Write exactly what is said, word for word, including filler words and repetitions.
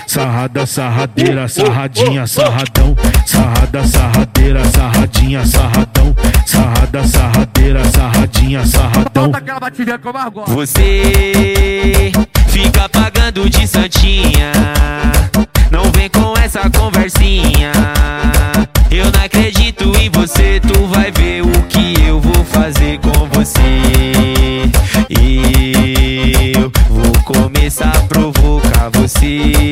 sarrada, sarradeira, sarradinha, sarradão. Sarrada, sarradeira, sarradinha, sarradão. Sarrada, sarradeira, sarradinha, sarradão. Volta aquela batidinha que eu mais gosto. Você fica pagando de santinha, não vem com essa conversinha. Eu não acredito em você, tu vai ver o que eu vou fazer com você. Eu vou começar a provocar você.